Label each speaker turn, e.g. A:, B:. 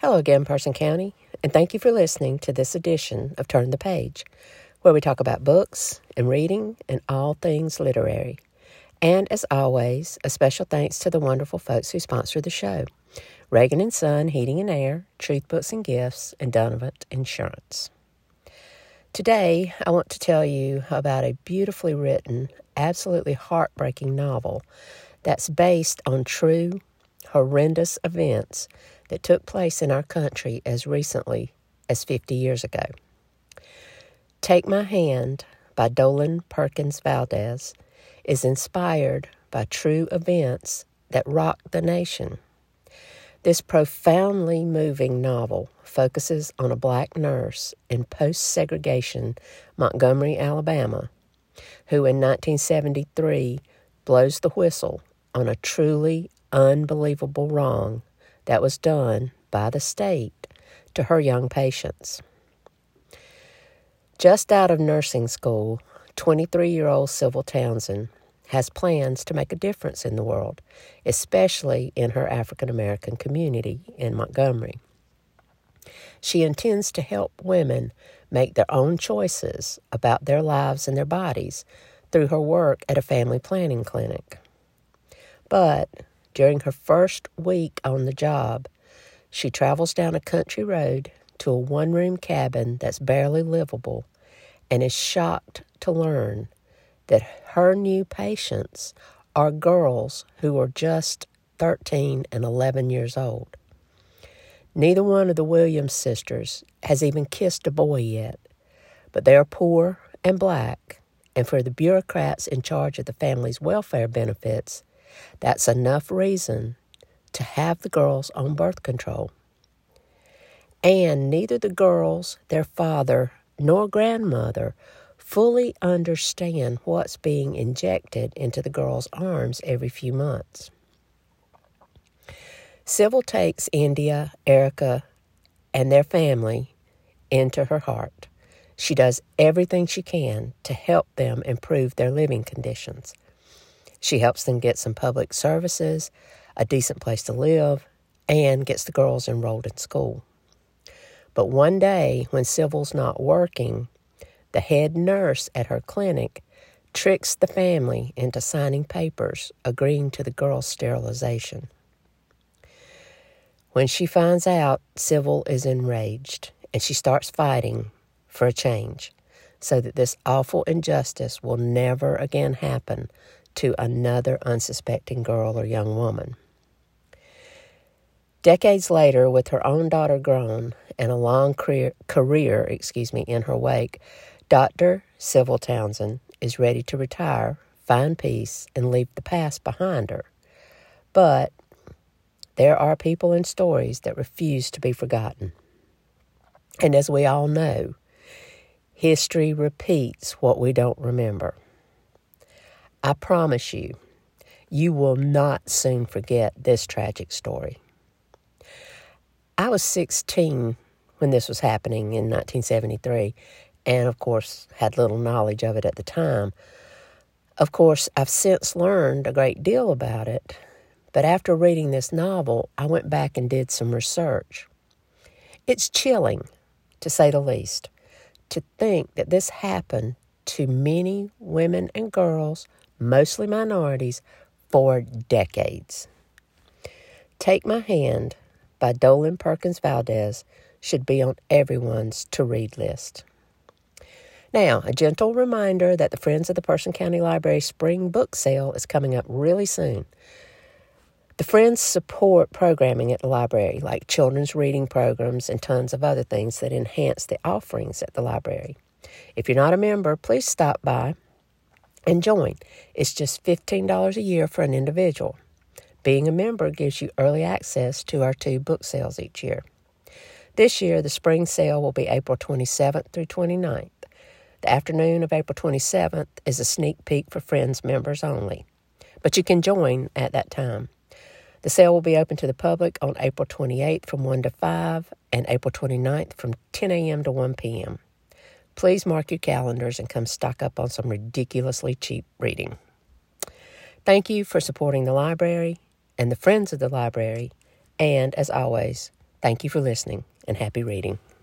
A: Hello again, Person County, and thank you for listening to this edition of Turn the Page, where we talk about books and reading and all things literary. And as always, a special thanks to the wonderful folks who sponsor the show: Reagan & Son Heating and Air, Truth Books and Gifts, and Donovan Insurance. Today, I want to tell you about a beautifully written, absolutely heartbreaking novel that's based on true, horrendous events that took place in our country as recently as 50 years ago. Take My Hand by Dolen Perkins Valdez is inspired by true events that rocked the nation. This profoundly moving novel focuses on a black nurse in post-segregation Montgomery, Alabama, who in 1973 blows the whistle on a truly unbelievable wrong that was done by the state to her young patients. Just out of nursing school, 23-year-old Sybil Townsend has plans to make a difference in the world, especially in her African-American community in Montgomery. She intends to help women make their own choices about their lives and their bodies through her work at a family planning clinic. But during her first week on the job, she travels down a country road to a one-room cabin that's barely livable and is shocked to learn that her new patients are girls who are just 13 and 11 years old. Neither one of the Williams sisters has even kissed a boy yet, but they are poor and black, and for the bureaucrats in charge of the family's welfare benefits, that's enough reason to have the girls on birth control. And neither the girls, their father, nor grandmother fully understand what's being injected into the girls' arms every few months. Sybil takes India, Erica, and their family into her heart. She does everything she can to help them improve their living conditions. She helps them get some public services, a decent place to live, and gets the girls enrolled in school. But one day, when Sybil's not working, the head nurse at her clinic tricks the family into signing papers agreeing to the girls' sterilization. When she finds out, Sybil is enraged, and she starts fighting for a change so that this awful injustice will never again happen to another unsuspecting girl or young woman. Decades later, with her own daughter grown and a long career in her wake, Dr. Sybil Townsend is ready to retire, find peace, and leave the past behind her. But there are people and stories that refuse to be forgotten. And as we all know, history repeats what we don't remember. I promise you, you will not soon forget this tragic story. I was 16 when this was happening in 1973, and of course had little knowledge of it at the time. Of course, I've since learned a great deal about it, but after reading this novel, I went back and did some research. It's chilling, to say the least, to think that this happened to many women and girls, mostly minorities, for decades. Take My Hand by Dolen Perkins Valdez should be on everyone's to-read list. Now, a gentle reminder that the Friends of the Person County Library Spring Book Sale is coming up really soon. The Friends support programming at the library, like children's reading programs and tons of other things that enhance the offerings at the library. If you're not a member, please stop by and join. It's just $15 a year for an individual. Being a member gives you early access to our 2 book sales each year. This year, the spring sale will be April 27th through 29th. The afternoon of April 27th is a sneak peek for Friends members only, but you can join at that time. The sale will be open to the public on April 28th from 1 to 5 and April 29th from 10 a.m. to 1 p.m. Please mark your calendars and come stock up on some ridiculously cheap reading. Thank you for supporting the library and the Friends of the Library, and as always, Thank you for listening, and happy reading.